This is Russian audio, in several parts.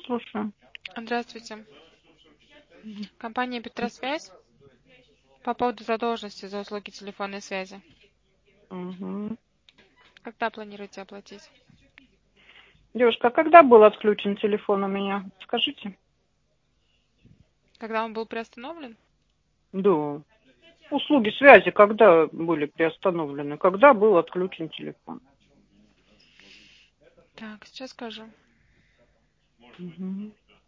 слушаю. Здравствуйте. Компания Петросвязь по поводу задолженности за услуги телефонной связи. Угу. Когда планируете оплатить? Девушка, а когда был отключен телефон у меня? Скажите. Когда он был приостановлен? Да. Услуги связи когда были приостановлены? Когда был отключен телефон? Так, сейчас скажу. Угу.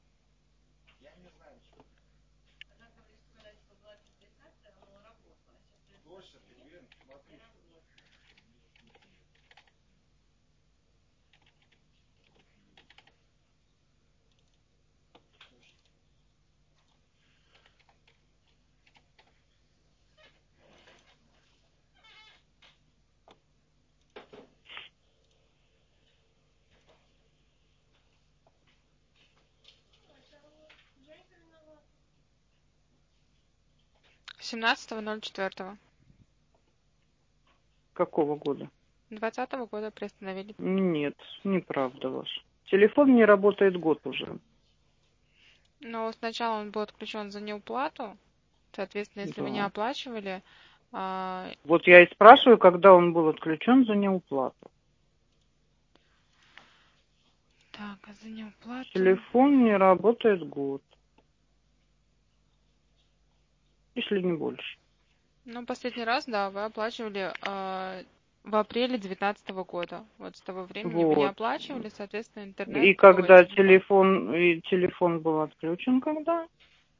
Семнадцатого 04. Какого года? 2020 года приостановили. Нет, неправда ваш. Телефон не работает год уже. Но сначала он был отключен за неуплату. Соответственно, если вы не Да. оплачивали... Вот я и спрашиваю, когда он был отключен за неуплату. Так, а за неуплату... Телефон не работает год. Если не больше. Ну, последний раз, да, вы оплачивали в апреле 2019 года. Вот с того времени вы не Вот. оплачивали, соответственно, интернет, И когда телефон. телефон был отключен, когда?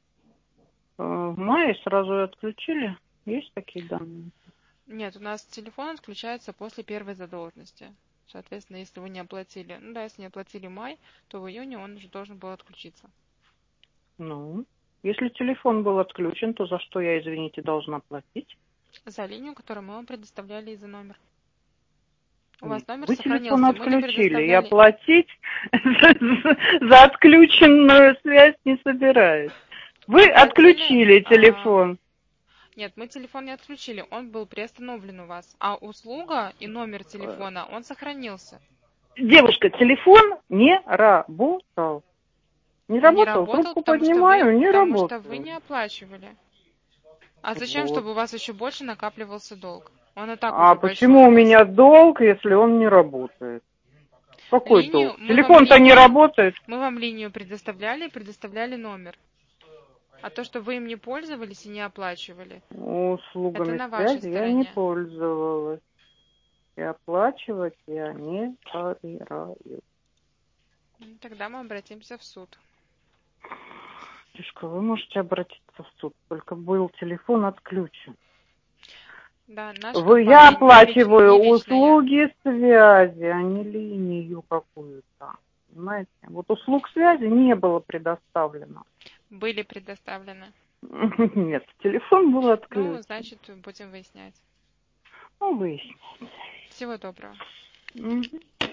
В мае сразу и отключили. Есть такие данные? Нет, у нас телефон отключается после первой задолженности. Соответственно, если вы не оплатили, ну да, если не оплатили май, то в июне он уже должен был отключиться. Ну, если телефон был отключен, то за что я, извините, должна платить? За линию, которую мы вам предоставляли, и за номер. У вас Нет, номер вы телефон сохранился. Мы не отключили. Я предоставляли... платить за отключенную связь не собираюсь. Вы Вы платили... отключили телефон. Нет, мы телефон не отключили, он был приостановлен у вас. А услуга и номер телефона, он сохранился. Девушка, телефон не работал. Не Он не работал, работал, трубку поднимаю, не потому что вы работал. не оплачивали. А зачем, Вот. чтобы у вас еще больше накапливался долг? Он и так А уже большой почему у у вас. меня долг, если он не работает? Какой Линию, долг? Телефон-то не работает. мы вам линию предоставляли и предоставляли номер. А то, что вы им не пользовались и не оплачивали, это Услугами на вашей связи я не стороне. пользовалась. И оплачивать я не собираюсь. Тогда мы обратимся в суд. Девушка, вы можете обратиться в суд, только был телефон отключен. Да, наша Я компания оплачиваю не лично я. услуги связи, а не линию какую-то. Понимаете? Вот услуг связи не было предоставлено. Были предоставлены. Нет, телефон был Ну, отключен. значит, будем выяснять. Ну, выяснить. Всего доброго. Мгм.